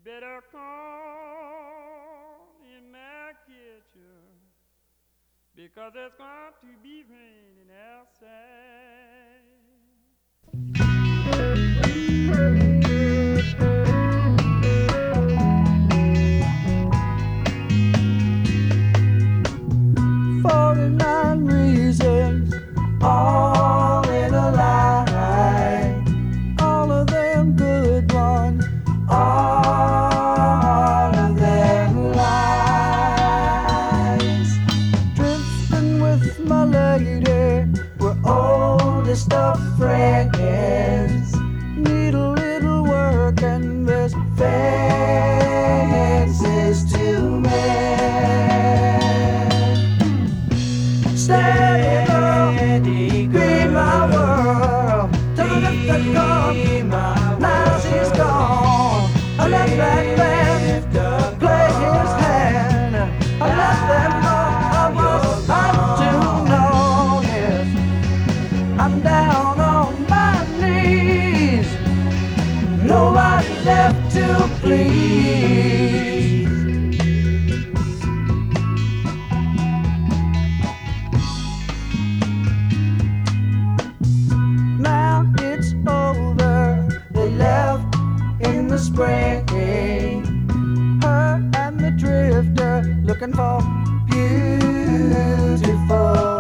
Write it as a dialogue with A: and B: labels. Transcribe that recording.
A: better come in my kitchen because it's going to be raining outside.
B: Reasons, all in a line, all of them good ones, all of them lies. Drifting with my lady, we're oldest of friends, need a little work and there's fences to mend. Steady, be my world. Till the lift that come, now she's gone. I let that man play his hand. I let them know I was up to no. Yes, I'm down on my knees. Nobody left to please. Spring, her and the drifter looking for beautiful